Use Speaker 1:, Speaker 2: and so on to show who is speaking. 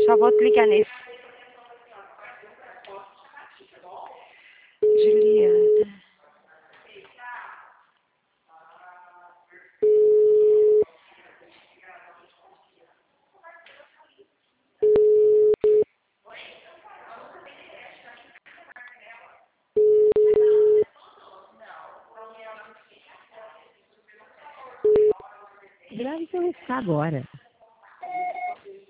Speaker 1: Só vou te ligar nesse. Juliana.
Speaker 2: Grave seu recado agora.